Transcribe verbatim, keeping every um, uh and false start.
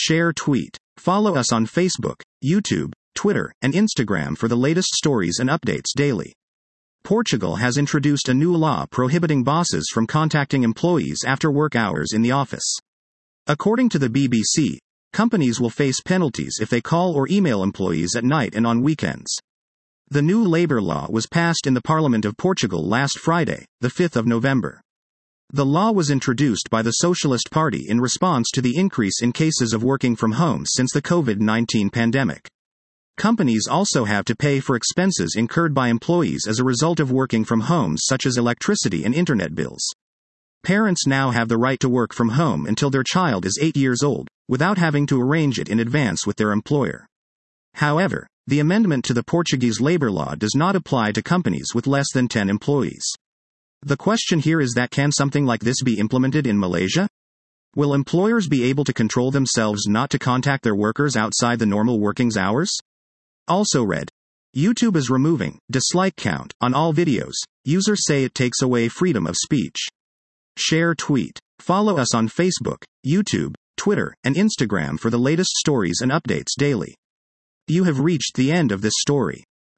Share tweet. Follow us on Facebook, YouTube, Twitter, and Instagram for the latest stories and updates daily. Portugal has introduced a new law prohibiting bosses from contacting employees after work hours in the office. According to the B B C, companies will face penalties if they call or email employees at night and on weekends. The new labor law was passed in the Parliament of Portugal last Friday, the fifth of November. The law was introduced by the Socialist Party in response to the increase in cases of working from home since the COVID nineteen pandemic. Companies also have to pay for expenses incurred by employees as a result of working from home, such as electricity and internet bills. Parents now have the right to work from home until their child is eight years old, without having to arrange it in advance with their employer. However, the amendment to the Portuguese labor law does not apply to companies with less than ten employees. The question here is that can something like this be implemented in Malaysia? Will employers be able to control themselves not to contact their workers outside the normal working hours? Also read. YouTube is removing dislike count on all videos. Users say it takes away freedom of speech. Share tweet. Follow us on Facebook, YouTube, Twitter, and Instagram for the latest stories and updates daily. You have reached the end of this story.